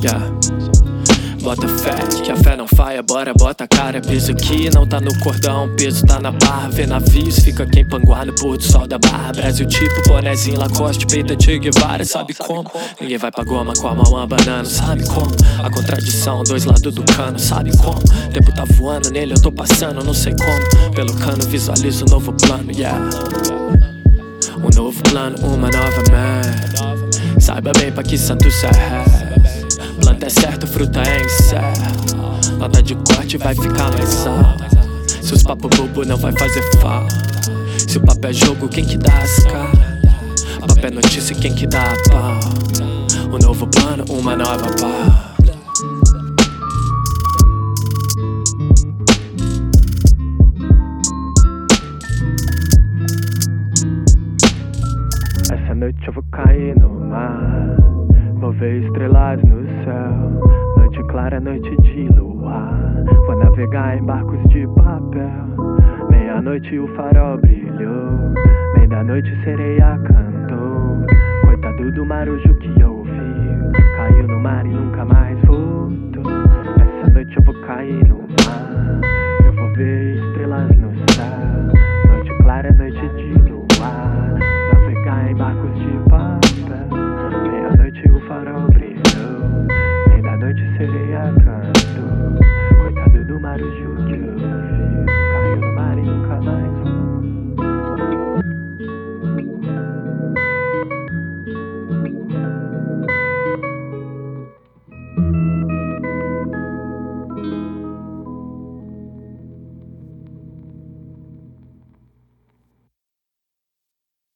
Yeah. Bota fé, que a fé não falha, bora, bota a cara. Piso que não tá no cordão, peso tá na barra. Vê navios, fica quem panguar no pôr do sol da barra. Brasil tipo, bonezinho, Lacoste, peita, Che Guevara. Sabe como? Ninguém vai pra goma com a mão uma banana. Sabe como? A contradição, dois lados do cano. Sabe como? Tempo tá voando, nele eu tô passando, não sei como. Pelo cano visualizo um novo plano, yeah. Um novo plano, uma nova meta. Saiba bem pra que santo serve. Planta é certo, fruta é incerto. Nota de corte vai ficar mais alta. Se os papo bobo não vai fazer falta. Se o papo é jogo, quem que dá as caras? Papo é notícia, quem que dá a pauta? Um novo plano, uma nova pauta. Essa noite eu vou cair no mar. Vou ver estrelas no céu. Noite clara, noite de luar. Vou navegar em barcos de papel. Meia-noite o farol brilhou. Meia da noite sereia cantou. Coitado do marujo que ouviu. Caiu no mar e nunca mais voltou. Essa noite eu vou cair no